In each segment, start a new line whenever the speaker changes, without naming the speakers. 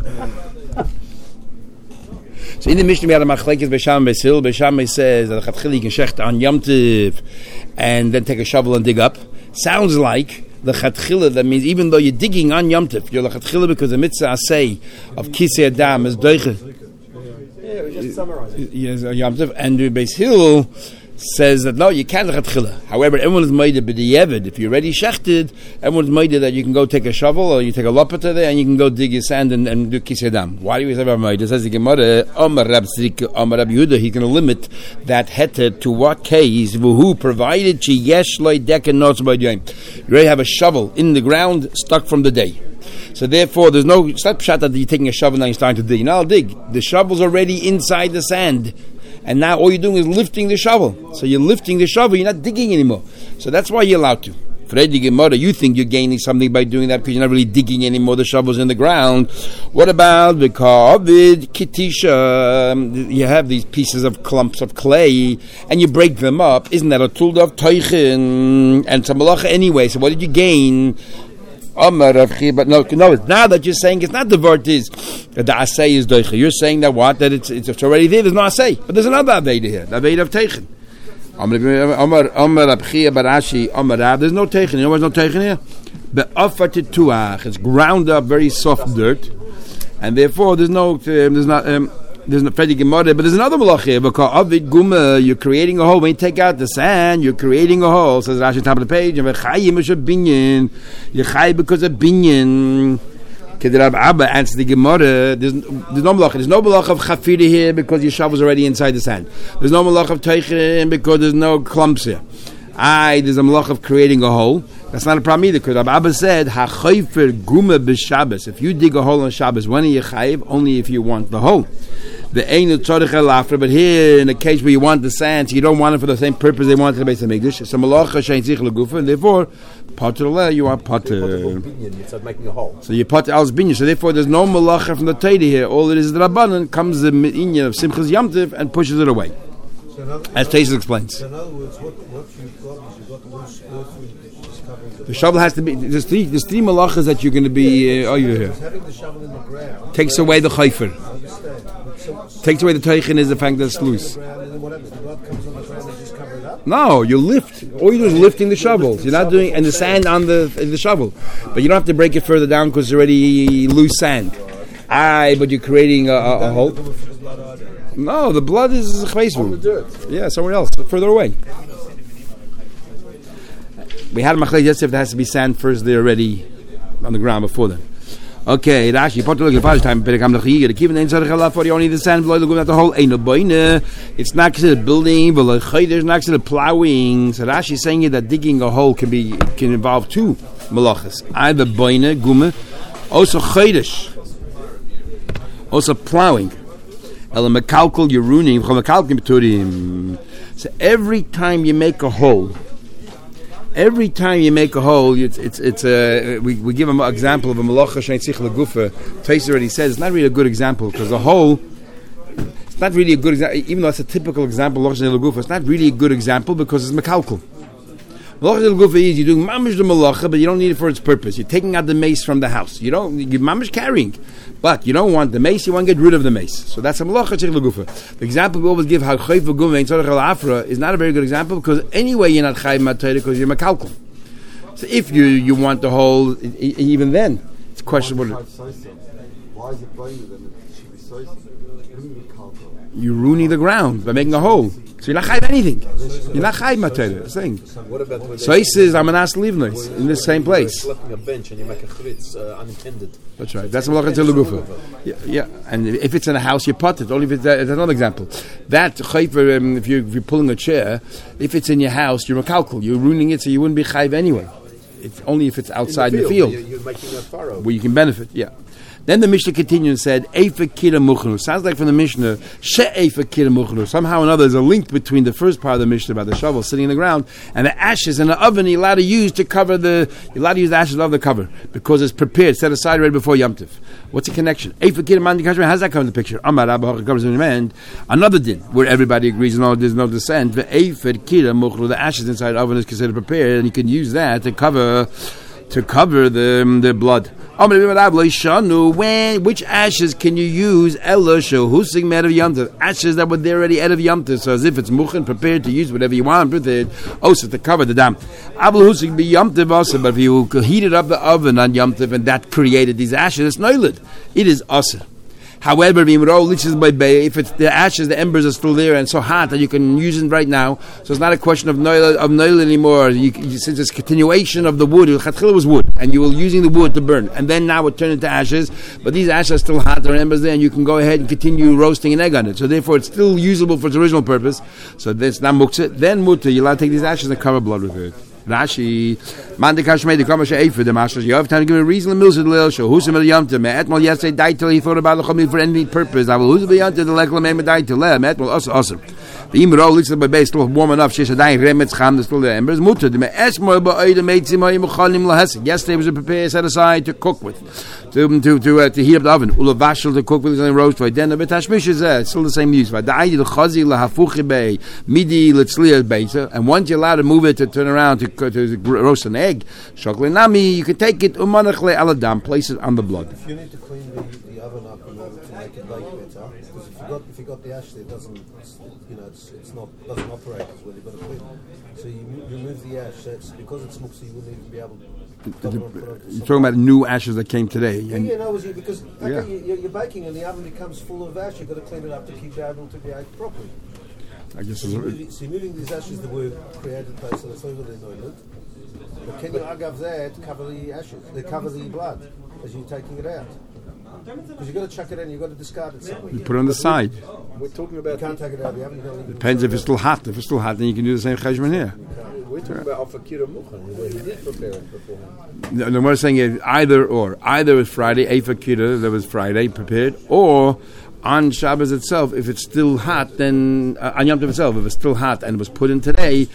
So in the Mishnah we had a machlekes Beishamai Sil. Beishamai says that Chatchila you can shecht on Yom Tov and then take a shovel and dig up. Sounds like the Chatchila, that means even though you're digging on Yom Tov, you're the Chatchila because the mitzvah asay of Kisei Adam is doiche.
Yeah, we're just summarizing.
Yes, Yom Tov. And the Beis Hillel says that no, you can't Chatchila. However, everyone is made b'diavad. If you're already shechted, everyone is made that you can go take a shovel or you take a lopata there and you can go dig your sand and do Kisei Adam. Why do we say about made? It says the Gemara, Omar Rab Yehuda, he's going to limit that heter to what case? Who provided she yesh loy deken notes by doing. You already have a shovel in the ground stuck from the day. So therefore, there's no, it's not pshat that you're taking a shovel and you're starting to dig. Now I'll dig. The shovel's already inside the sand. And now all you're doing is lifting the shovel. So you're lifting the shovel, you're not digging anymore. So that's why you're allowed to. Freddy Gemara, you think you're gaining something by doing that because you're not really digging anymore, the shovel's in the ground. What about the Kavid Kitisha? You have these pieces of clumps of clay and you break them up. Isn't that a tool of Teichen and some malacha anyway? So what did you gain? But no, now that you're saying it's not the word is that the asay is doicha. You're saying that what? That it's already there. There's no asay, but there's another aveda here. The aveda of teichen. There's no teichen. You know what's no teichen here? The afat it's ground up, very soft dirt, and therefore there's no Freddy Gemara, but there's another malach here because avid guma. You're creating a hole. When you take out the sand, you're creating a hole. Says Rashi top of the page. You're chay because of binyan. Kedrab Abba answers the Gemara. There's no malach. There's no malach of chafira here because your shovel's already inside the sand. There's no malach of teichen because there's no clumps here. There's a malach of creating a hole. That's not a problem either, because Abba said, "Hachayfer guma b'Shabbos." If you dig a hole on Shabbos, when are you chayiv? Only if you want the hole. The einu tzorich elafra, but here in the case where you want the sand, so you don't want it for the same purpose they want to the Beis Hamikdash. So malacha shein tzich legufa, and therefore pater you are pater.
It's making a hole.
So you pater als binyan. So therefore, there's no malacha from the Torah here. All it is the Rabbanan comes the inyan of Simchas Yom Tov and pushes it away, as Taisus explains.
So in other words, what you've got is you've got loose earth.
The shovel has to be. There's three malachas that you're going to be. You're here.
Having the shovel in the ground
takes away the chayfer. Takes away the teichen is the fact that it's loose. No, you lift. All you do is lifting the shovels. You're not doing and the sand on the shovel, but you don't have to break it further down because it's already loose sand. But you're creating a hole. No, the blood is on the dirt. Yeah, somewhere else, further away. We had a machlek yesterday if there has to be sand first there already on the ground before then. Okay, Rashi, time. Only the sand below the whole ain't no boine. It's not considered building, but there's not considered plowing. So Rashi is saying that digging a hole can involve two malachas. Either boine, gume, also chaydish, also plowing. Elamekalkul, you're ruining. So every time you make a hole, we give him an example of a malacha shein tzich legufa. Taisus already says it's not really a good example because the hole, it's not really a good example. Even though it's a typical example of malacha shein legufa, it's not really a good example because it's mekalkul. Malacha shein legufa is you're doing mamish the malacha, but you don't need it for its purpose. You're taking out the mace from the house. You're mamish carrying, but you don't want the mace. You want to get rid of the mace. So that's a malacha shein legufa. The example we always give, how chayv v'gum tzorich al-afra, is not a very good example because anyway you're not chayv matayr because you're mekalkul. So if you want the whole, even then it's questionable.
Why is it burning them? It should be so.
You're ruining the ground by making a hole. So you're not chayv anything. You're not chayv matayr. Saying.
What about
so he says I'm an ass livnos in this same place.
Selecting a bench and you make a chritz unintended.
That's right. That's a malacha telugufa. Yeah. And if it's in a house, you pot it. Only if it's another example. That chayv, if you're pulling a chair, if it's in your house, you're mekalkul. You're ruining it, so you wouldn't be chayv anyway. It's only if it's outside in the field.
You're making a furrow
where you can benefit. Yeah. Then the Mishnah continued and said, Eifa kira muchnu. Sounds like from the Mishnah, She'eifa kira muchnu. Somehow or another, there's a link between the first part of the Mishnah about the shovel sitting in the ground and the ashes in the oven you're allowed to use to cover you're allowed to use the ashes of the cover because it's prepared, set aside right before Yom Tov. What's the connection? Eifa kira mandi kashmir. How's that come in the picture? Amar Abba covers in the end. Another din where everybody agrees there's no descent. Eifa kira muchnu. The ashes inside the oven is considered prepared and you can use that to cover to cover the blood. Which ashes can you use? Ashes that were there already out of Yom Tov, so as if it's muchen, prepared to use whatever you want, prepared also to cover the dam. But if you heated up the oven on Yom Tov and that created these ashes, it's noiled. It is also. However, if it's the ashes, the embers are still there and so hot that you can use it right now, so it's not a question of noil anymore. Since it's continuation of the wood, Chatchila was wood, and you were using the wood to burn, and then now it turned into ashes, but these ashes are still hot, there are embers there, and you can go ahead and continue roasting an egg on it. So therefore, it's still usable for its original purpose. So that's not muktzah. Then mutter, you're allowed to take these ashes and cover blood with it. Rashi, Mandikash made the Kamasha for the Masters. You have time to give a reason to Mills at Lil Show. Who's a Yamta? Etmal yesterday died till he thought about the for any purpose. I will who's a Yamta the Leklam died till Etmal also awesome. The Imro looks at my base still warm enough. She's a dying remets Kham, the still the embers. Mutter, the Esmo by the mates in my Mukhanim Lahas. Yesterday was a prepare set aside to cook with. To heat up the oven. Ulavashel to cook with and roast by then the Betashmish is still the same use. But the idea the Khazi Lahafuchi Bay, Midi Litzlia Beta, and once you're allowed to move it to turn around to roast an egg, Shoklinami, you can take it Umanachle Aladam, place it on the blood.
If you need to clean the oven up in order to make it bake better, because if you got the ash there, it doesn't, doesn't operate as well. You've got to clean it. So you remove the ash. That's because it's muktzah, you wouldn't even be able to.
You're talking about new ashes that came today.
Because you're baking and the oven becomes full of ash. You've got to clean it up to keep it able to be baked properly.
I guess
so you're moving these ashes that were created by so that's over the noiled. But can you agav there to cover the ashes, to cover the blood as you're taking it out? Because you've got to chuck it in, you've got to discard it somewhere.
You put it on the side.
We're talking about...
You can't take it out of the oven.
Depends if it's still hot. If it's still hot, then you can do the same cheshbon here.
We're talking about Alpha Kira Muchan, where he did prepare it beforehand.
No, we're saying is either or. Either was Friday, Eifa Kira, that was Friday prepared, or on Shabbos itself, if it's still hot, then on Yom Tov itself, if it's still hot and it was put in today,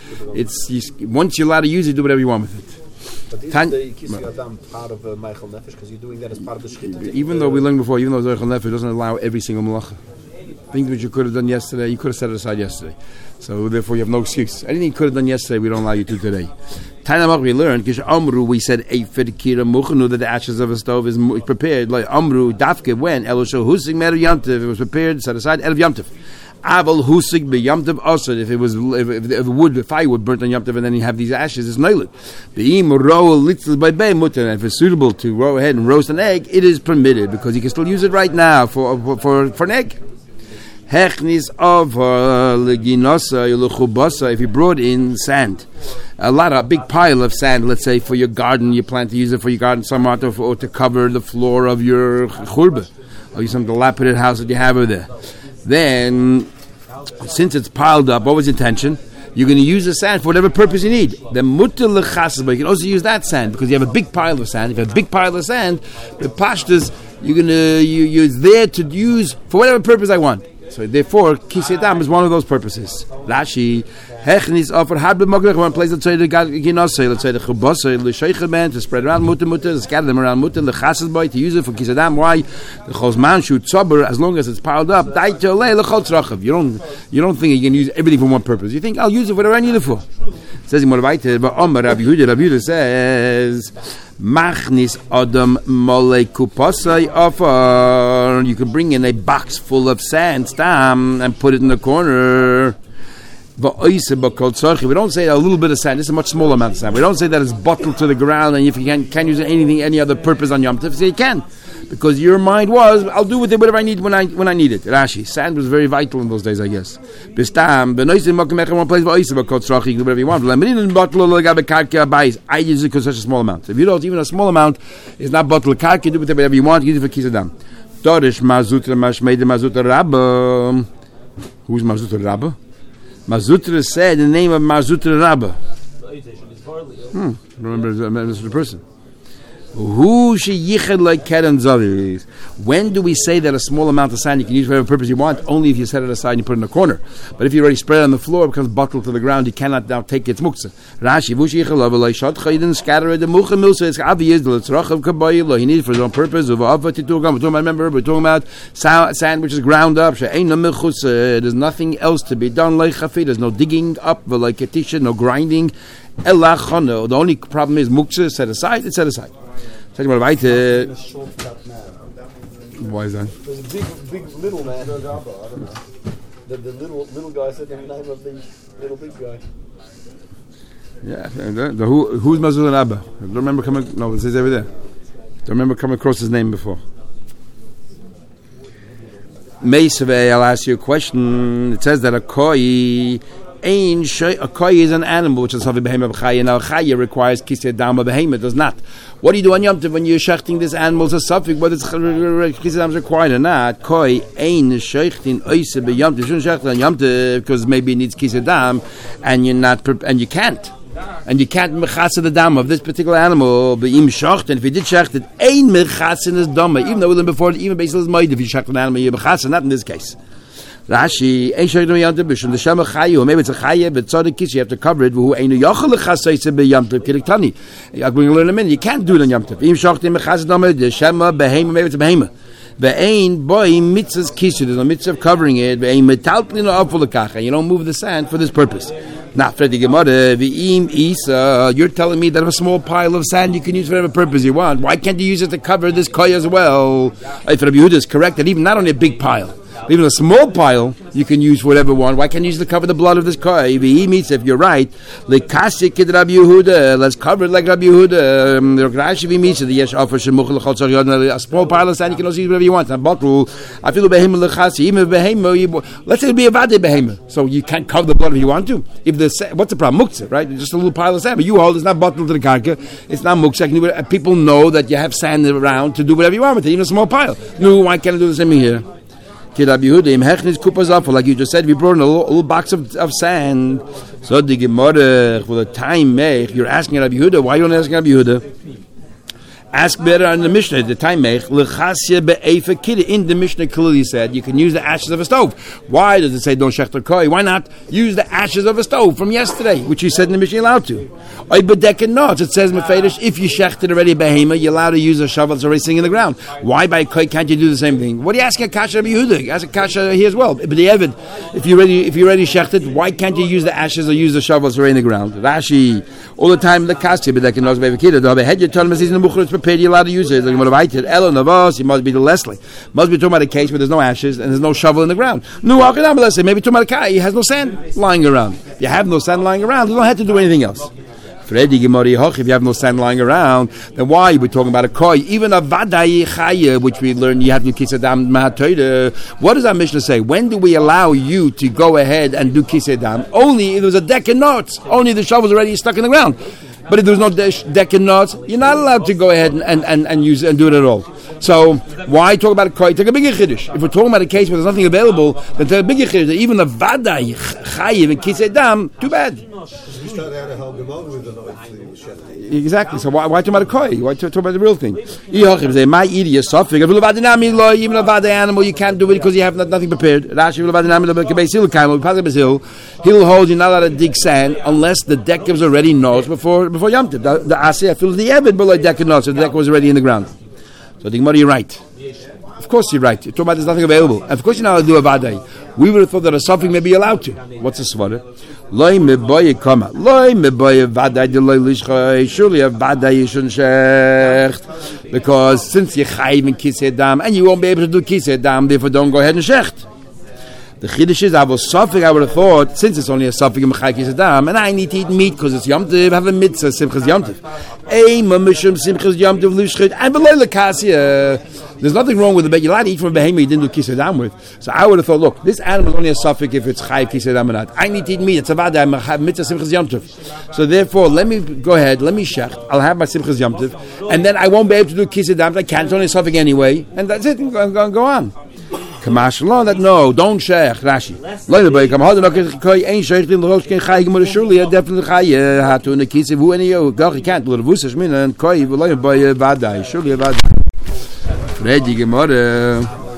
once you're allowed to use it, do whatever you want with it.
But isn't the Kisei Adam part of Meichel Nefesh? Because you're doing that as part of the Shechita?
Even though we learned before, even though Meichel Nefesh doesn't allow every single malacha. Things which you could have done yesterday, you could have set it aside yesterday. So therefore you have no excuse. Anything you could have done yesterday, we don't allow you to today. Tainamach we learned, Kish Amru, we said Eifed Kira Muchanu, that the ashes of a stove is prepared. Like Amru, Dafke, when Elosho Husig Mer Yamtiv, it was prepared, set aside, Erev Yamtiv. Aval Husig be Yamtiv also, if the wood, the firewood burnt on Yamtiv and then you have these ashes, it's noilit. Be'im row little by bay mutter, and if it's suitable to row ahead and roast an egg, it is permitted because you can still use it right now for an egg. Hechnis of leginosa yuluchubasa. If you brought in sand, a big pile of sand, let's say for your garden, you plan to use it for your garden, somewhat, or to cover the floor of your churba, or some dilapidated house that you have over there. Then, since it's piled up, what was the intention? You're going to use the sand for whatever purpose you need. The mutter lechasas, but you can also use that sand because you have a big pile of sand. If you have a big pile of sand, the pashtas you're there to use for whatever purpose I want. So therefore, Kisei Dam is one of those purposes. Rashi, Hechnis offer Habib Mogrech, one place let's say the Ginosei, let's say the Chubosei, the Sheichaben, to spread around mutter, to scatter them around mutter, the Chassid boy, to use it for Kisei Dam. Why? The Chosman shoot sober, as long as it's piled up, Dai Tolei, the Chotzrachav. You don't think you can use everything for one purpose. You think, I'll use it for whatever I need it for. It says in Morabaita, but Omar Rabbi Yehuda says, Machnis Adam Mole Kupasai offer. You can bring in a box full of sand, stam, and put it in the corner. We don't say a little bit of sand. This is a much smaller amount of sand. We don't say that it's bottled to the ground and if you can't use any other purpose on Yom Tov. So you can. Because your mind was, I'll do with it whatever I need when I need it. Rashi, sand was very vital in those days, I guess. Bistam, one place, whatever you want. I use it because such a small amount. If you don't, even a small amount is not bottled karka, do whatever you want, use it for kisadam. Dorish mazutra mashmeid mazutra rabba. Who's mazutra rabba? Mazutra said the name of mazutra rabba. Remember the person. Who sheyichad like keren zavis? When do we say that a small amount of sand you can use for whatever purpose you want? Only if you set it aside and you put it in a corner. But if you already spread it on the floor, it becomes bottled to the ground. You cannot now take its muktzah. Rashi, who sheyichad like shot chayden scatter the mucha milsa. It's obvious the tzrach of kabayil. He needs it for his own purpose. Of ava titugam. We're talking about sand which is ground up. There's nothing else to be done. Like chafi, there's no digging up. Like ketisha, no grinding. The only problem is muktzah set aside. It's set aside. Why is that?
There's a big little man. The little guy said the name of the little big guy.
Yeah, who's Mazul and Abba? I don't remember coming. No, it says over there. Don't remember coming across his name before. Meisvei, I'll ask you a question. It says that a koi is an animal which is havi behema b'chaya. Now chaya requires kisei dam, behema does not. What do you do on Yom Tov when you're shechting this animal? It's a suffix, whether it's kisei dam is required or not. Koi ein shechting oise b'Yom Tov. You shouldn't shecht on Yom Tov because maybe it needs kisei dam, and you're not, and you can't. And you can't mechasa the dam of this particular animal. Be'im shecht, and if you did shecht it, ein mechasa in his dam. Even though we learned before, even basically is moed if you shecht an animal, you mechasa, not in this case. Rashi, ein shaydo Yom Tov b'shul l'shem chayu. Maybe it's a chaye, but tzaddik kiss you have to cover it. Who einu yochel l'chasayse b'Yom Tov kiriktani. We're going to learn in a minute. You can't do it on Yom Tov. Im shachtim mechas dama d'shema behema. Maybe it's a behema. Ve'ein boy mitzvahs kissu. There's no mitzvah of covering it. Ve'ein metalplin ofu l'kacha. You don't move the sand for this purpose. Now, Freddy Gemara, v'im isa. You're telling me that a small pile of sand you can use for whatever purpose you want. Why can't you use it to cover this koy as well? If Rabbi Yehuda is correct, that even not only a big pile. Even a small pile you can use for whatever one. Why can't you use it to cover the blood of this koi? If you're right, let's cover it like Rabbi Yehuda. A small pile of sand you can also use whatever you want. I feel let's say it be a vade behema, so you can't cover the blood if you want to. What's the problem? Muktzah, right? It's just a little pile of sand, but you hold it's not bottled to the karka. It's not muktzah. People know that you have sand around to do whatever you want with it, even a small pile. No, why can't I do the same thing here? Like you just said, we brought in a little box of sand. So the Gemara for the time you're asking Rabbi Yehuda. Why are you not asking Rabbi Yehuda? Ask better on the Mishnah. The time in the Mishnah clearly said you can use the ashes of a stove. Why does it say don't shechter koi? Why not use the ashes of a stove from yesterday, which you said in the Mishnah you're allowed to? It says mefedish if you shechted already behema, you're allowed to use a shovel that's already sitting in the ground. Why by koi can't you do the same thing? What are you asking a kasha Rabbi Yehuda? Ask a kasha here as well. But the Evid, if you already shechted, why can't you use the ashes or use the shovels already in the ground? Rashi all the time the kasha, but that can also be a kid. The head you tell him is in the bukhur prepared, you're allowed to use it. Like Elo Navos, it must be the Leslie. Must be talking about a case where there's no ashes and there's no shovel in the ground. No, let's say maybe talking about a guy, he has no sand lying around. If you have no sand lying around, you don't have to do anything else. Freddy Gemari Hoch, if you have no sand lying around, then why are we talking about a koi? Even a vadai chaya, which we learned you have to kisedam mahatoida. What does our Mishnah say? When do we allow you to go ahead and do kisedam? Only if there was a deck and knots. Only the shovel's already stuck in the ground. But if there's no deck and knots, you're not allowed to go ahead and use and do it at all. So why talk about a koi? Take a bigger chiddush. If we're talking about a case where there's nothing available, then take a bigger chiddush. Even the vadai chayiv and kisedam, too bad. Exactly. So why talk about a koi? Why talk about the real thing? Even a vadai animal, you can't do it because you have nothing prepared. He'll hold you not allowed to dig sand unless the deck was already knows before Yom Tov. The aseh feels the Evid below deck and knows, so the deck was already in the ground. So the Gemara, you're right. Of course you're right. You're talking about there's nothing available. And of course you're not allowed to do a vadai. We would have thought that a suffix may be allowed to. What's the svara? Loi meboye kama. Loi meboye vadai de loi lishchay. Surely a vadai you shouldn't shecht. Because since you're chayiv in kisei dam, and you won't be able to do kisei dam, therefore don't go ahead and shecht. The chiddush is, I would have thought, since it's only a suffix in Mechai Kisei Dam, and I need to eat meat because it's Yom Tov, have a mitzvah, Simchas Yom Tov. Mishum Simchas Yom Tov Lushchit, and below the Kassia. There's nothing wrong with the you're allowed to eat from a behemoth you didn't do Kisei Dam with. So I would have thought, look, this animal is only a suffix if it's Chai Kisei Dam or not. I need to eat meat, it's a vada, I have mitzvah Simchas Yom Tov. So therefore, let me go ahead, let me shecht, I'll have my Simchas Yom Tov, and then I won't be able to do Kisei Dam, I can't, it's only a suffix anyway, and that's it, go on. Kamashal, that no, don't shech, Rashi. Later, by come hard enough, ain't shech in the rosh can chai gemur surely definitely chai had to in the case of who any you can't do the vusish min and koi later by vadai surely vadai. Ready gemur.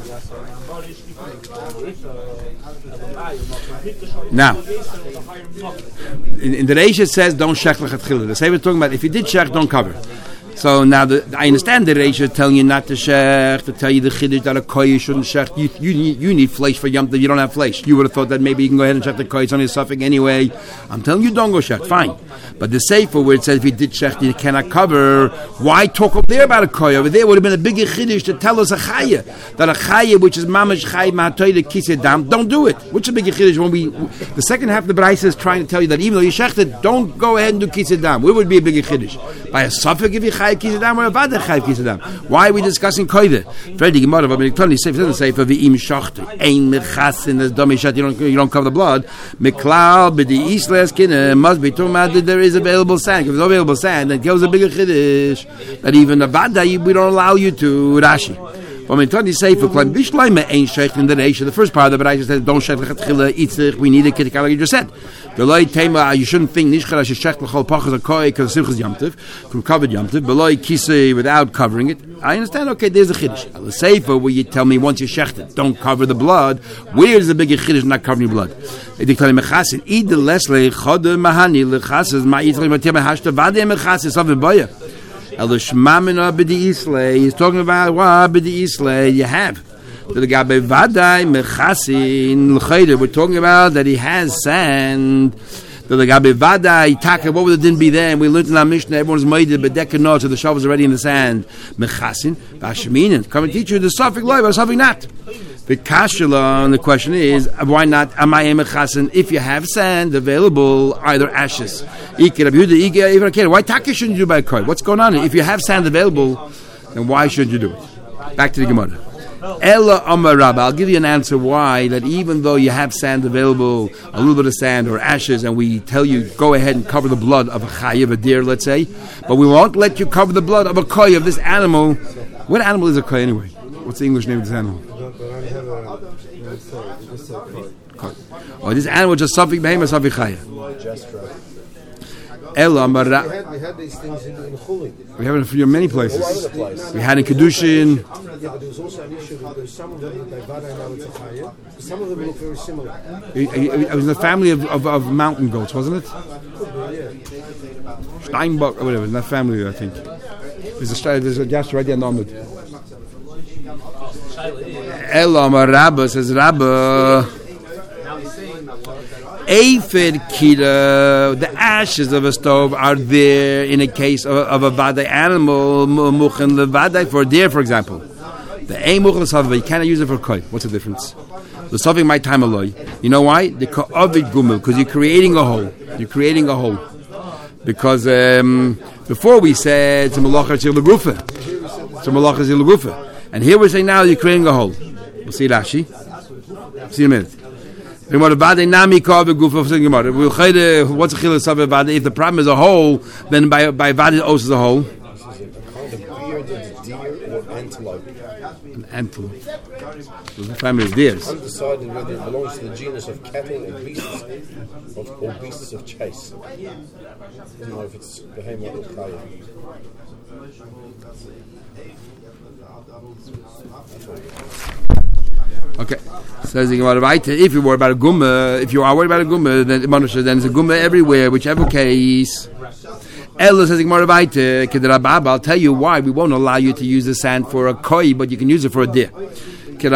Now, in the Reish it says don't shech lechatchila. The same we're talking about. If you did shech, don't cover. So now I understand the Reish telling you not to shech, to tell you the chiddush that a koi shouldn't shech. You need flesh for yom tov. You don't have flesh. You would have thought that maybe you can go ahead and shech the koi. It's only a suffix anyway. I'm telling you don't go shech. Fine. But the sefer where it says if you did shech you cannot cover, why talk up there about a koi? Over there would have been a bigger chiddush to tell us a chaya. That a chaya which is mamash chaya ma'atoy the kisedam, don't do it. Which is a bigger chiddush when the second half of the Braisa is trying to tell you that even though you shechted, don't go ahead and do kisedam. Where would be a bigger chiddush? By a suffix if you chayiv kisedam or a vadah chayiv kisedam. Why are we discussing koide? Freddy Gemara, but it doesn't say for the im shachte ein mechasin as domi shat. You don't cover the blood. Miklal b'di isles kine must be talking about that there is available sand. If there's no available sand, then it goes a bigger chiddush that even a vadah we don't allow you to. Rashi. But when Tony say for claim bishleime ain't shech in the Reish, the first part of the Reish says don't shech lechatchila itzich. We need a kitikal like you just said. The loy tema you shouldn't think nishchar as shech lechol pachas a koi because simchas yomtiv from covered yomtiv. Beloy kisei without covering it. I understand. Okay, there's a chiddush. The sefer where you tell me once you shechted don't cover the blood. Where is the bigger chiddush not covering your blood? They tell me mechasin either lesle chode mahani lechasas ma itzich matem hashta vade mechasin something boya. He's talking about what b'di islay you have. We're talking about that he has sand. What would the din be there? And we learned in our Mishnah, everyone's made it, but dekanot, so the shovel's already in the sand. Mechasin, v'ashminin. Come and teach you the suffix loy, but suffix not. The kashila, and the question is, why not? Amay mechasin? If you have sand available, either ashes. Why taka shouldn't you do by a koi? What's going on? If you have sand available, then why shouldn't you do it? Back to the Gemara. Ella Amar Rabba. I'll give you an answer why that even though you have sand available, a little bit of sand or ashes, and we tell you go ahead and cover the blood of a chayiv, a deer, let's say, but we won't let you cover the blood of a koi of this animal. What animal is a koi anyway? What's the English name of this animal? Koi. Oh, this animal just safik behemoth, safik chayiv. Ella Amar Rabba.
We had these things in Chulin.
We have it in many places. We had in Kedushin.
Yeah, but there was also an issue that there's some of them that they vada now it's a chaya. Some of them look very similar.
It was the family of mountain goats, wasn't it? Steinbock or whatever. In that family, I think. There's a gas right there on it. Ella Amar Rabba says Rabba. Aphid kira, the ashes of a stove are there in a case of a vadai animal, muchen levadai for a deer, for example. The muchen l'savah, you cannot use it for koi. What's the difference? The saving my time alloy. You know why? The ka'avid gumel, because you're creating a hole. You're creating a hole. Because before we said to malacha zil gufa, to malacha zil gufa, and here we're saying now you're creating a hole. We'll see Rashi. See in a minute. If the problem is a hole, then by vada os is a hole.
Is it a kind of beard that's deer or antelope?
An antelope. So the family of deers.
Undecided whether it belongs to the genus of cattle or beasts or beasts of chase. I don't know if it's behemoth or chaya.
Okay. Says if you are worried about a gumma, then it's a gumma everywhere, whichever case. Ella says I'll tell you why we won't allow you to use the sand for a koi, but you can use it for a deer. It's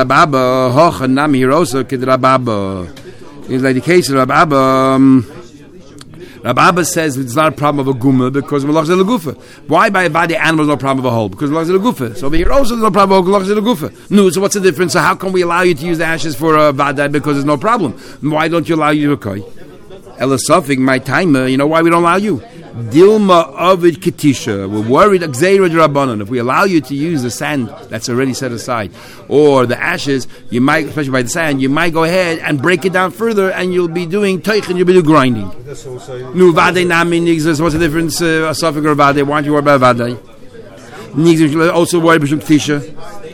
like the case of Rababa. Rababa says it's not a problem of a gumma because malach zeh legufa. Why by the animal is no problem of a hole? Because malach zeh legufa. So over here also there's no problem of malach zeh legufa. No, so what's the difference? So how come we allow you to use the ashes for a vadai because there's no problem? Why don't you allow you to koi? Ella Sufik, my timer, you know why we don't allow you? Dilma Ovid Ketisha. We're worried, if we allow you to use the sand that's already set aside, or the ashes, you might, especially by the sand, you might go ahead and break it down further, and you'll be doing teich and you'll be doing grinding. Nu vade nami nigzes. What's the difference? A Sufik or vade? Why aren't you worried about vade? Nigzes also worried about Ketisha.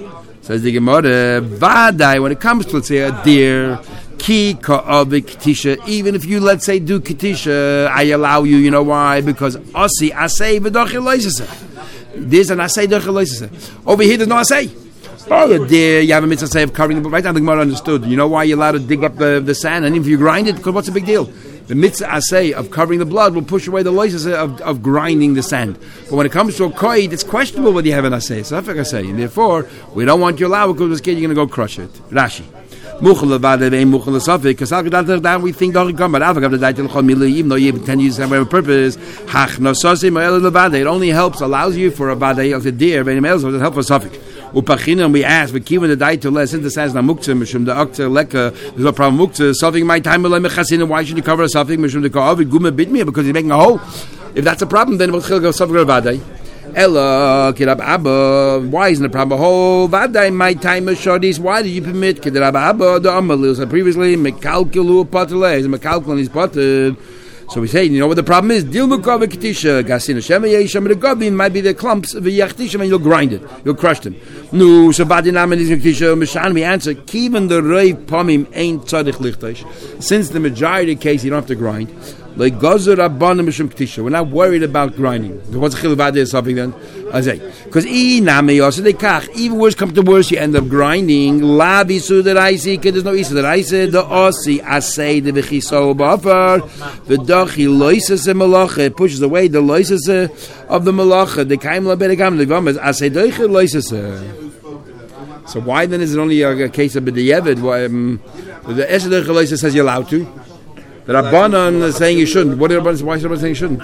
Says the Gemara, Vadai, when it comes to, let's say, a deer, Ki ka'avik ketisha, even if you, let's say, do ketisha, I allow you, you know why? Because Asi, Asay, V'dochi Loisese. There's an Asay, Dochi Loisese. Over here, there's no Asay. Oh, the deer, you have a mitzvah say of covering the, right now the Gemara understood. You know why you're allowed to dig up the sand, and even if you grind it, because what's the big deal? The mitzvah asay of covering the blood will push away the loises of grinding the sand. But when it comes to a koid, it's questionable whether you have an asay. So that's what I say. And therefore, we don't want you to allow it because this kid, you're going to go crush it. Rashi. Because we think don't come, but even though you intend to use it for a purpose, it only helps, allows you for a badai of the deer, but it doesn't help for suffix. Upachinam, we ask, but given the dai to less, since the says na muktzah, mishum the akta leka, there's no problem muktzah, something my time mechasina, why should you cover something, mishum the ka'avid guma bitmia, because he's making a hole. If that's a problem, then we'll go something about vadai. Ella, kirab abba, why isn't the problem a hole? Vadai, my time shorties, why did you permit kirab abba, the amalil, so previously, mekalkilu patale, is mekalkil and he's potted. So we say, you know what the problem is? Dil mukava ketisha gasina shema yesham the goblin might be the clumps of the yachtisha and you'll grind it, you'll crush them. No, so badinam is ketisha mishan. We answer, even the rei pomim ain't tzadich lichtash. Since the majority of the case you don't have to grind. Like gozer rabbanim mishum ketisha. We're not worried about grinding. What's chiluvade or something then? I say because even worse come to worse, you end up grinding. La bisu that I see, there's no isa that I said. The osi I say the v'chiso b'afar the dachi loises malacha. It pushes away the loises of the malacha. The kaim la bedekam the vamas I say dachi loises. So why then is it only a case of b'diavad? The esed dachi loises says you're allowed to. The Rabbanan is saying you shouldn't. Why should Rabbanan saying you shouldn't?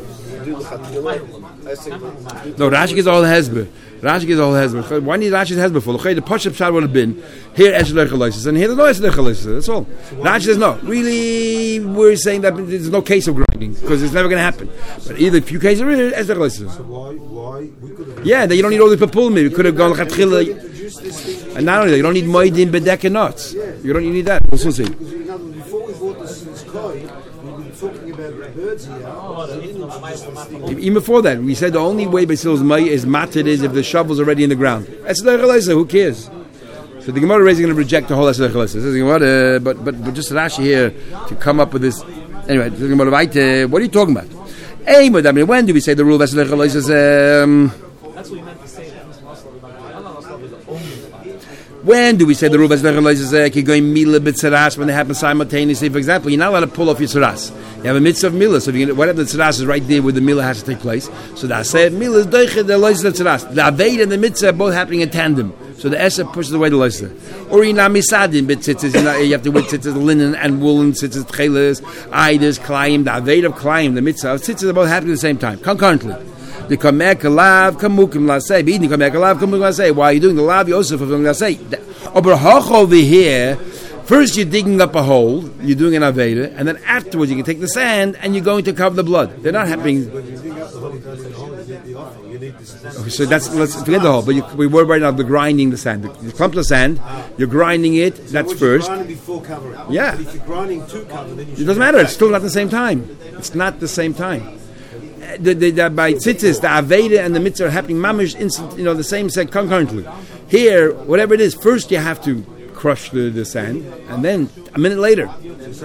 No, Rashi is all hezbollah. Rashi is all hezbollah. Why need Rashi's hezbollah for? The Pashup Shad would have been here Eshelech Chalosis and here there's no Eshelech Chalosis. That's all. Rashi says no. Really, we're saying that there's no case of grinding because it's never going to happen. But either few cases are really Eshelech Chalosis. So why we could have? Yeah, that you don't need all the papulmi. We could have gone Lechatchila. And not only that, you don't need moedin bedek and nuts. You don't need that. We'll see.
Before we bought this koi, we've been talking about birds here.
Even before that, we said the only way Basil is matted is if the shovel's already in the ground. Who cares? So the Gemara is going to reject the whole Esed Chalesa. But just Rashi here to come up with this. Anyway, what are you talking about? When do we say the rule of Esed Chalesa?
That's what you meant to say.
When do we say the rule of Esed Chalesa going mila b'tzaras when they happen simultaneously? For example, you're not allowed to pull off your tzaras. You have a mitzvah of mila, so if you whatever the tzaras is right there where the mila has to take place. So the aseh mila is doichet the lois of tzaras. The aved and the mitzvah are both happening in tandem. So the eseh pushes away the lois. Or in misadim b'tzitzis, you have to wear tzitzis linen and woolen tzitzis tcheles, aidas, klayim, the aved of klayim, the mitzvah of tzitzis are both happening at the same time, concurrently. The kamek alav kamukim lasei. Being the kamek alav kamukim lasei. Why are you doing the lav? You also fulfilling lasei. Over here, first you're digging up a hole. You're doing an aveda, and then afterwards you can take the sand and you're going to cover the blood. They're not happening. So let's forget the hole. But we were right now the grinding the sand. You clump the sand. You're grinding it. That's first. Yeah.
If you're grinding to cover, then
it doesn't matter. It's still not the same time. It's not the same time. By tzitzis, the aveda and the mitzvah are happening mamish instant, the same set concurrently. Here, whatever it is, first you have to crush the sand, and then a minute later.
It's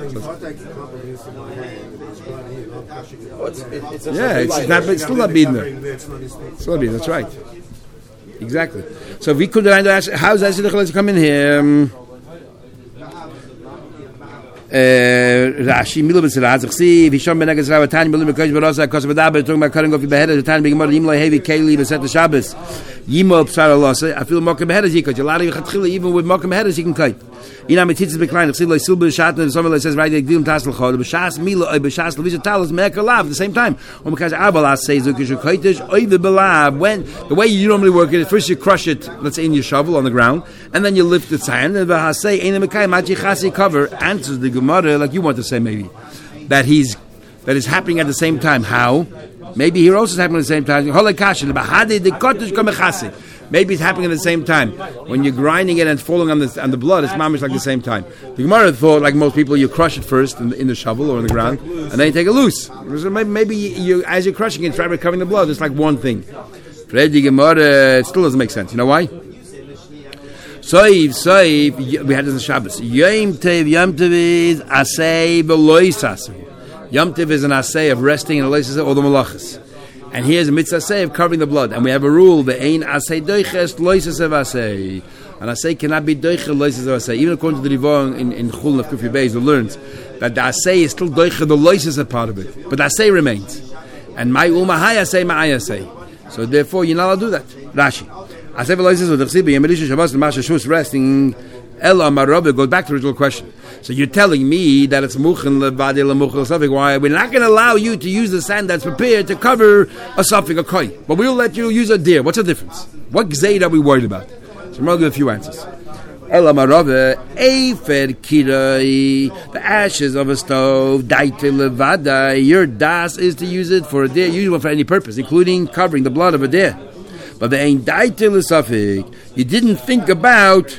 still not beating there. Still not beating. That's right. Exactly. So if we could ask, how's that to come in here? Rashi milu b'tzara zechsi v'sham ben agaz ravatani milu b'kosh b'rosa kos b'daber talking about cutting off your behead the time being more yimlo heavy keli b'set the Shabbos yimlo b'tzara losa I feel mokem behead you cut a lot of you even with mokem behead you can cut metitzes beklein chsi lo silber shatner the somewhere says right there gdilum tasel chol b'shas milu b'shas levisha talos me'aka lav at the same time because avalas says zukish koitish oy the belav when the way you normally work it first you crush it let's say in your shovel on the ground and then you lift the sand and v'hasei ein mekai machi chasi cover answers the Gemara like you want to say maybe that is happening at the same time. How? Maybe here also is happening at the same time. Maybe it's happening at the same time. When you're grinding it and it's falling on the blood, it's mamish like the same time. The Gemara thought, like most people, you crush it first in the shovel or in the ground, and then you take it loose. So maybe you, as you're crushing it, try recovering the blood. It's like one thing. For the Gemara, it still doesn't make sense. You know why? Soiv, we had this in Shabbos. Yom Tov is asay v'lois asay. Yom Tov is an asay of resting and lois asay all the malachas. And here's a mitzvah asay of covering the blood. And we have a rule, the ein asay doiches lois asay v'asay. And asay cannot be doiche lois asay v'asay. Even according to the Rivon in Chulin of Kufi Beis, it learns that the asay is still doiche, the lois asay part of it. But the asay remains. And my umahai asay, ma'ai asay. So therefore, you're not allowed to do that. Rashi. Resting. Ella Marabba goes back to the original question. So you're telling me that it's muchen levadi lemuchel suffix. Why we're not going to allow you to use the sand that's prepared to cover a suffix, a koi, but we'll let you use a deer. What's the difference? What gzeid are we worried about? So I'm going to give a few answers. Ella Marabba efer kirai, the ashes of a stove. Daite levada. Your das is to use it for a deer, usually for any purpose, including covering the blood of a deer. But the ain't daite l'safik. You didn't think about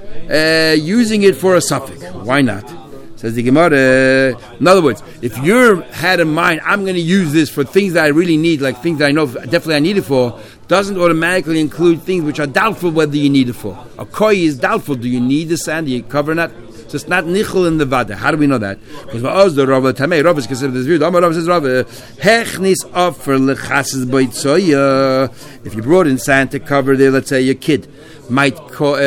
using it for a suffix. Why not? Says the Gemara. In other words, if you had in mind, I'm going to use this for things that I really need, like things that I know definitely I need it for, doesn't automatically include things which are doubtful whether you need it for. A koi is doubtful. Do you need the sand? Do you cover that? So it's not nichol in the vada. How do we know that? Because the Rava Tamei, Rava is considered this view. The Rava says, Rava, hechnis offer lechases boitzoya. If you brought in sand to cover there, let's say your kid might caught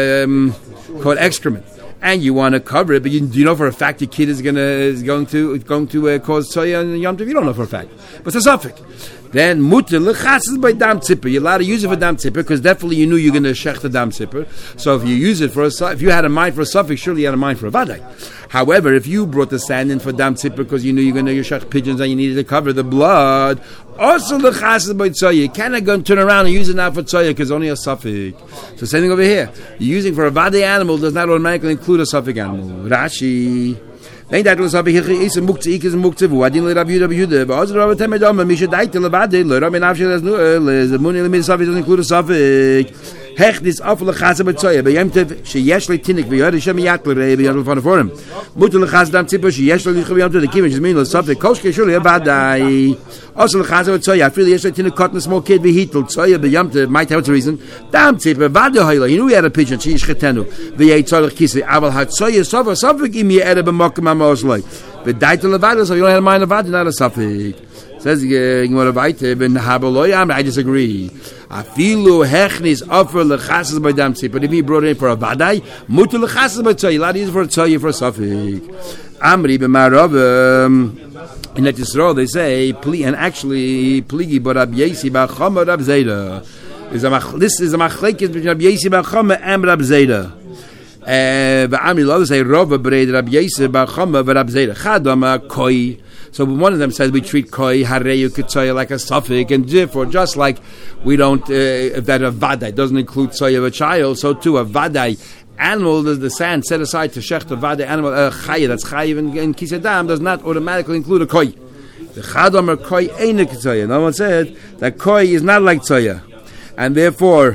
excrement, and you want to cover it, but you know for a fact your kid is going to cause tzoya and yom tov. You don't know for a fact, but it's a suffix. Then mutter lechases by dam tzipper. You're allowed to use it for dam tzipper because definitely you knew you're going to shech the dam tzipper. So if you use it for if you had a mind for a suffix, surely you had a mind for a vadai. However, if you brought the sand in for dam tzipper because you knew you're going to shech pigeons and you needed to cover the blood, also lechases by tzoya. You cannot go and turn around and use it now for tzoya because only a suffix. So same thing over here. You're using for a vadai animal does not automatically include a suffix animal. Rashi. Nein, that was aber hier ist mukze ik is mukze wo adin le rabbi but also rabbi temedam mi should dait le bade le rabbi nafsh le money le misafik doesn't include a suffix hecht is afle gase mit zoya bei yemtev she yesh le tinik we heard shem yakle rabbi yadol von forum mutel gase dam tipos she yesh le gebiyam to the kiven is mean le suffix koske surely badai also le gase mit zoya feel yesh le tinik cotton small kid we hitel zoya bei yemtev might have a reason dam tipos bade heile you know we had a pigeon she is getenu we ate zoya kisse aber hat zoya suffix in me erbe makma Mosley. But daite levada, so you don't have mind levada, not a suffix. Says Gemara weiter, ben habaloyam. I disagree. Afilu hechnis offer lechases by dam tzipper. But if he brought it in for a vadai, mutu lechases by tzoy. Allowed to use it for a tzoy for a suffix. Amri b'marav. In that Yisrael they say, and actually pligi but Rab Yesi b'chama Rab Zeda. This is a machlekes between Rab Yesi b'chama and Rab Zeda. Ba'amri lo say Rava b'reid Rab Yisrael b'chama v'Rab Zera Chadama koi. So one of them says we treat koi hareyu ketzoya like a suffix, and therefore just like we don't if that a vadai doesn't include tzoya of a child, so too a vadai animal does the sand set aside to shech the vadai animal chaya that's chayiv in kisedam does not automatically include a koi. The Chadama koi ain't a ketzoya. No one said that koi is not like tzoya, and therefore.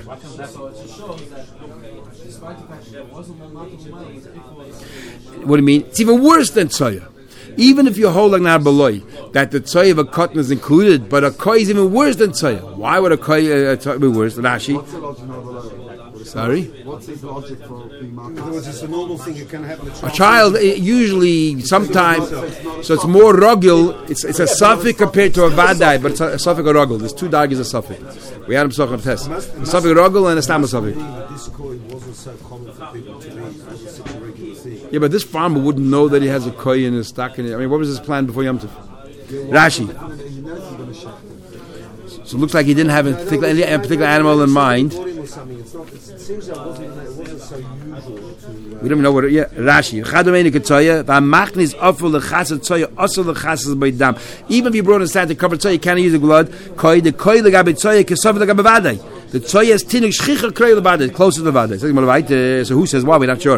What do you mean? It's even worse than tzoya. Even if you hold like Nar Beloy, that the tzoya of a cotton is included, but a koi is even worse than tzoya. Why would a koi be worse? Rashi? Sorry?
What's his logic for being marked?
In other words, it's a normal thing that can happen.
A child, usually, sometimes, so it's more rogil, it's a suffix compared to a vadai, but it's a suffix or rogil. There's two daggers of suffix. We had him talking about test. A suffix rogil and a stam suffix.
This koi wasn't so common for people to read. It was such a regular thing.
Yeah, but this farmer wouldn't know that he has a koi in his stock. I mean, what was his plan before Yom Tov? Rashi. So it looks like he didn't have a particular animal in mind.
It seems that it wasn't so usual to...
We don't know what. Yeah, Rashi. Even if you brought a sand to cover tzoya, you can't use the blood. The koi legabe tzoya kesav legabe vadai. The tzoya is tinuk shchicha krei levadai, closer to the vadai. So who says why? We're not sure.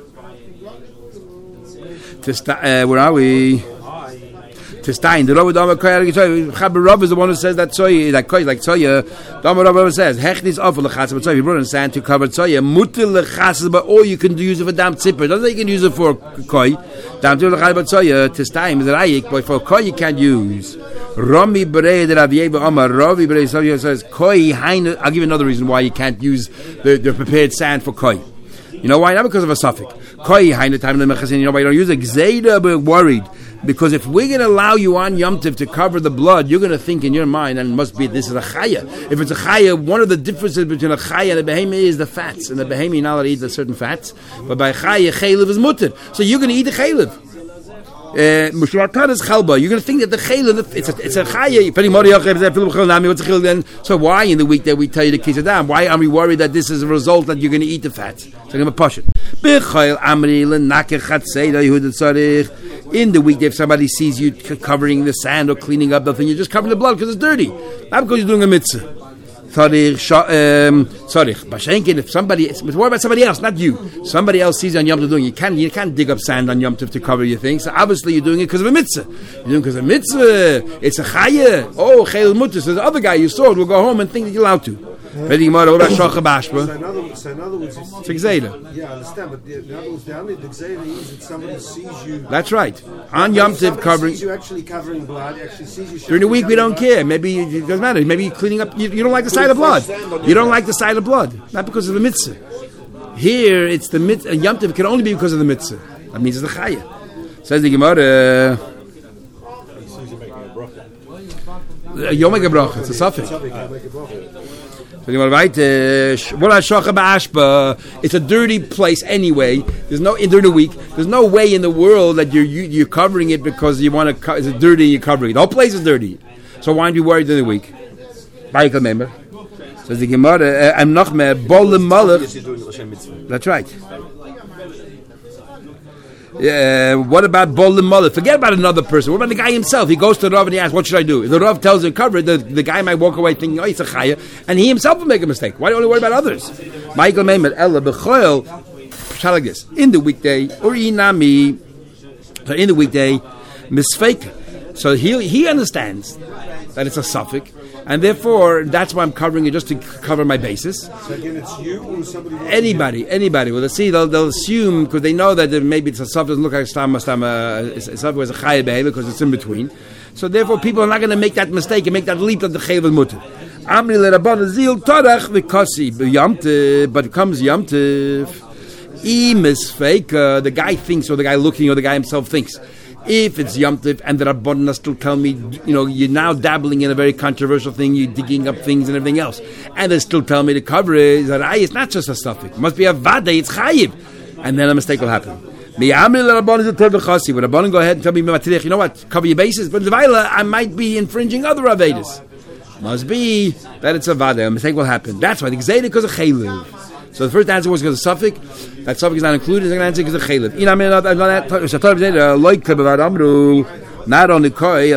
Where are we? Testain. The Rav Dama Koi Chaber Rav is the one who says that tzoya, that koi like tzoya. Dama Rav says hechnis offer lechasas but tzoya. You brought in sand to cover tzoya. Mutil lechasas but or you can use it for dam tzipper. Doesn't say you can use it for koi. Dam tzipper lechasas but tzoya. Testain is a rayik, but for koi you can't use. Rami Berei de Rav Yeva Amar Ravi Berei says koi hainu. I'll give you another reason why you can't use the prepared sand for koi. You know why? Not because of a suffix. Koi hainu time lemechassin. You know why you don't use it? Gzeida, we're worried because if we're going to allow you on Yom Tov to cover the blood, you're going to think in your mind, and it must be this is a chaya. If it's a chaya, one of the differences between a chaya and a behema is the fats. And the behema you're not allowed to eat certain fats, but by chaya chaylev is mutter. So you're going to eat the chaylev. Mushwartar is chalba. You're going to think that the chaylev it's a chaya. What's a chaylev then? So why in the weekday we tell you to kiss it down? Why are we worried that this is a result that you're going to eat the fats? So I'm going to push it. In the weekday, if somebody sees you covering the sand or cleaning up the thing, you're just covering the blood because it's dirty, not because you're doing a mitzvah. If somebody, what about somebody else, not you? Somebody else sees you on Yom Tov doing it. You can't dig up sand on Yom Tov to cover your things. So obviously you're doing it because of a mitzvah. You're doing it because of a mitzvah. It's a chaya. Oh, chayil mutter. So the other guy you saw it will go home and think that you're allowed to.
So in other words, it's
a gzeira.
Yeah, I understand, but in other words, the only gzeira is that somebody sees you.
That's right. On Yom Tov covering.
Sees you actually covering blood. Actually sees you.
During the week we don't care. Maybe it doesn't matter. Maybe you're cleaning up. You don't like the sight of blood. You don't like the sight of blood, not because of the mitzvah. Here it's the mitzvah. Yom Tov can only be because of the mitzvah. That means it's the chaya. Says the Gemara. You'll make a bracha. It's a suffix. It's a dirty place anyway. There's no during the week. There's no way in the world that you're covering it because you want to. It's dirty and you're covering it. The whole place is dirty. So why aren't you worried during the week? Says the Gemara. I'm not mad. That's right. What about Bol Mullah? Forget about another person. What about the guy himself? He goes to the Rav and he asks, what should I do? If the Rav tells him cover it, the guy might walk away thinking, oh, it's a chaya, and he himself will make a mistake. Why do you only worry about others? Michael Maimed, Ella B'choel, like this. In the weekday, or Inami, so in the weekday, Misfake. So he understands that it's a suffix, and therefore that's why I'm covering it, just to cover my basis.
So again, it's you or somebody else?
Anybody. Well, they'll assume, because they know that maybe it's a suffix, doesn't look like a suffix was a chayah behavior because it's in between. So therefore people are not going to make that mistake and make that leap that the chayah is mutter. Amri le Rabban zil torach v'kosi b'yamtiv, but it comes yamtiv. Misfake, the guy thinks, or the guy looking, or the guy himself thinks. If it's Yom Tov and the Rabbanan still tell me, you're now dabbling in a very controversial thing, you're digging up things and everything else, and they still tell me to cover it, it's not just a suffix. It must be a vade, it's chayiv. And then a mistake will happen. When Rabbanan go ahead and tell me, you know what, cover your bases, but I might be infringing other Avedas. Must be that it's a vade, a mistake will happen. That's why the Gzeira because of chaylev. So the first answer was because of suffix. That suffix is not included. The second answer is because of chaylev. Not only koi,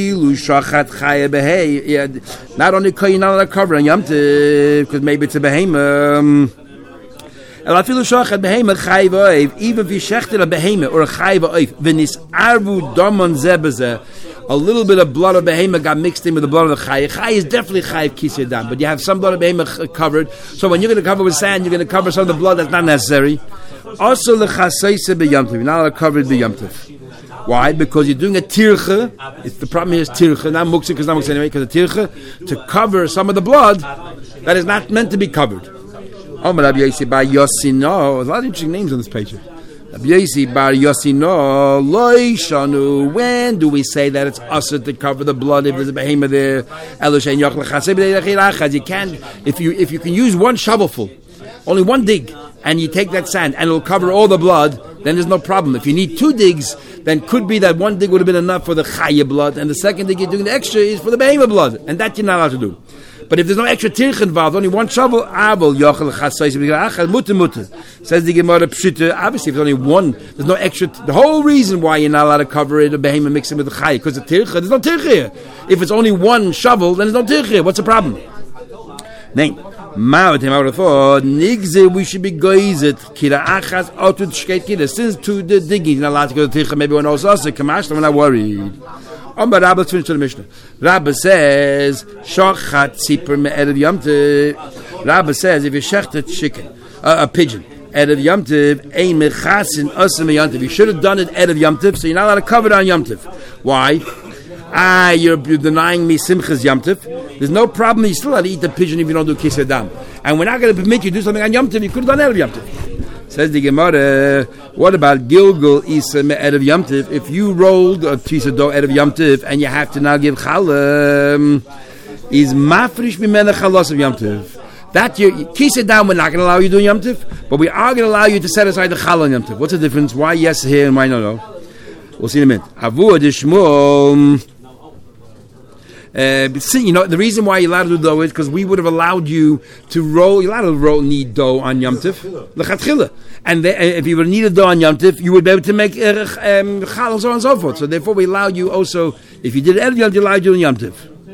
not only koi, you're not allowed to cover on Yom Tov because maybe it's a behema. Even if you shechted a behema or a chayv oif, v'nis arvu domon zebeze. A little bit of blood of behema got mixed in with the blood of the chay. Chay is definitely chay of kisedam, but you have some blood of behema covered. So when you're going to cover with sand, you're going to cover some of the blood that's not necessary. Also, lechaseise b'yamtiv. You're not allowed to cover it b'yamtiv. Why? Because you're doing a tircha. The problem here is tircha, not muksa, because not muksa anyway. Because a tircha to cover some of the blood that is not meant to be covered. A lot of interesting names on this page. When do we say that it's usher to cover the blood if there's a behema there? You can, if you can use one shovelful, only one dig, and you take that sand and it'll cover all the blood, then there's no problem. If you need two digs, then could be that one dig would have been enough for the chaya blood, and the second dig you're doing the extra is for the behema blood, and that you're not allowed to do. But if there's no extra tirch involved, only one shovel, mutter. Says the Gemara Pshita, obviously if there's only one, there's no extra, the whole reason why you're not allowed to cover it, a behema mixing with the chai, because the tirch, there's no tirch here. If it's only one shovel, then there's no tirch here. What's the problem? Name. We should be goizet. Since to the digging, you're not allowed to go to the tirch, maybe one else also, we're not worried. Rabbi, let's finish the Mishnah. Rabbi says, Shochat tzipur me'erev Yom Tov. Rabbi says, if you shechted chicken, a pigeon, erev Yom Tov, ein mechasin osem Yom Tov. You should have done it erev Yom Tov, so you're not allowed to cover it on Yom Tov. Why? You're denying me Simchas Yom Tov. There's no problem. You still have to eat the pigeon if you don't do Kisei Dam. And we're not going to permit you to do something on Yom Tov. You could have done Erev Yom Tov. Says the Gemara, what about Gilgul Isa Erev Yom Tov? If you rolled a piece of dough Erev Yom Tov and you have to now give Challah, is Mafrish Mimena Chalos of Yom Tov. That you Kisei Dam, we're not going to allow you to do Yom Tov, but we are going to allow you to set aside the Challah on Yom Tov. What's the difference? Why yes here and why no? We'll see in a minute. Avu Adishmol. The reason why you're allowed to do dough is because we would have allowed you to roll. You're allowed to knead dough on Yom Tov, lechatchila, and if you would have needed dough on Yom Tov, you would be able to make chal and so on and so forth. So therefore, we allowed you also. If you did Erev Yom Tov, you allowed you on Yom Tov.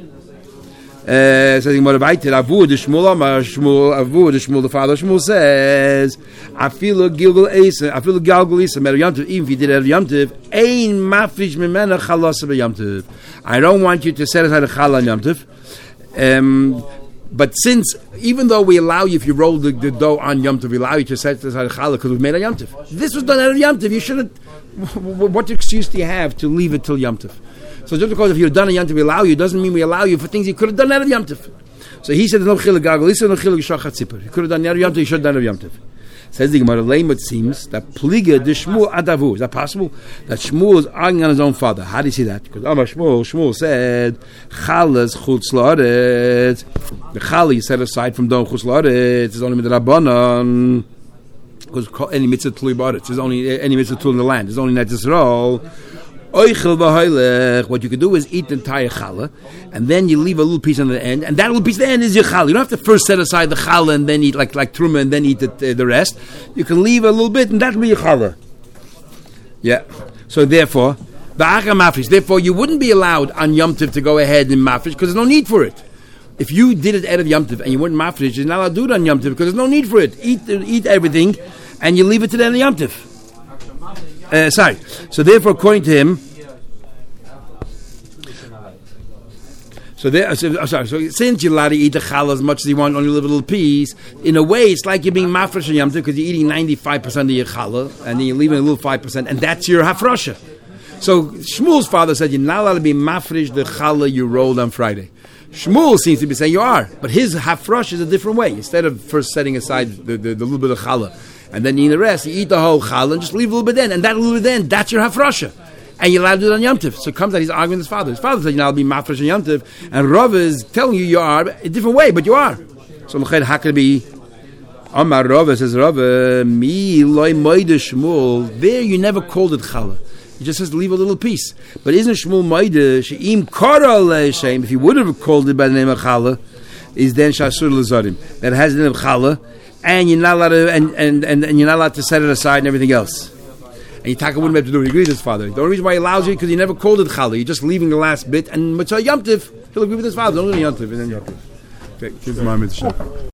Says the Avu the Shmuel, the father Shmuel says, I feel a Gilgal Isa, Erev Yom Tov. Even if you did Erev Yom Tov, ein mafrish mimena chalas Yom Tov. I don't want you to set aside a challah on Yom Tov. But since, even though we allow you, if you roll the dough on Yom Tov, we allow you to set aside a challah because we've made a Yom Tov. This was done out of Yom Tov. You shouldn't. What excuse do you have to leave it till Yom Tov? So just because if you're done a Yom Tov, we allow you, doesn't mean we allow you for things you could have done out of Yom Tov. So he said, no chilik gagalisa, no chilik shachat tzipur. You could have done out of Yom Tov, you should have done out of Yom Tov. Says the Gemara, it seems that pliga de Shmuel adavu. Is that possible? That Shmuel is arguing on his own father. How do you see that? Because Shmuel said, Chalas chutz la'aretz. The challah you set aside from don chutz la'aretz is only midrabanan. Because any mitzvah tului ba'aretz. There's only any mitzvah tului in the land. There's only net Yisrael. What you could do is eat the entire challah, and then you leave a little piece on the end, and that little piece at the end is your challah. You don't have to first set aside the challah and then eat like truma and then eat the rest. You can leave a little bit, and that will be your challah. Yeah. So therefore, you wouldn't be allowed on Yom Tov to go ahead and mafresh because there's no need for it. If you did it out of Yom Tov and you wouldn't mafresh, you're not allowed to do it on Yom Tov because there's no need for it. Eat everything, and you leave it to the end of Yom Tov. So therefore, according to him, so since you're allowed to eat the challah as much as you want, only a little piece, in a way, it's like you're being mafresh on Yom Tov because you're eating 95% of your challah, and then you're leaving a little 5%, and that's your hafrosha. So Shmuel's father said you're not allowed to be mafresh the challah you rolled on Friday. Shmuel seems to be saying you are, but his hafrosh is a different way. Instead of first setting aside the little bit of challah, and then you eat the rest, you eat the whole challah and just leave a little bit then, and that little bit then, that's your hafrosha. And you're allowed to do it on Yom Tov. So it comes out, he's arguing with his father. His father said you're not allowed to be mafresh on Yom Tov, and Rav is telling you are a different way, but you are. So how can it be? Amar Rav says, Rav, mi loy moide Shmuel, there you never called it challah. He just says to leave a little piece. But isn't Shmuel moide, she'im kara le'shem, if you would have called it by the name of challah, is then shasur l'zarim. That has the name of challah, and you're not allowed to, and you're not allowed to set it aside and everything else. And Yitaka wouldn't have to do it. He agrees with his father. The only reason why he allows you because he never called it challah. You're just leaving the last bit, and Mitzvah Yom Tov, he'll agree with his father. Don't do Yom Tov, and then Yom Tov. Okay, here's the moment.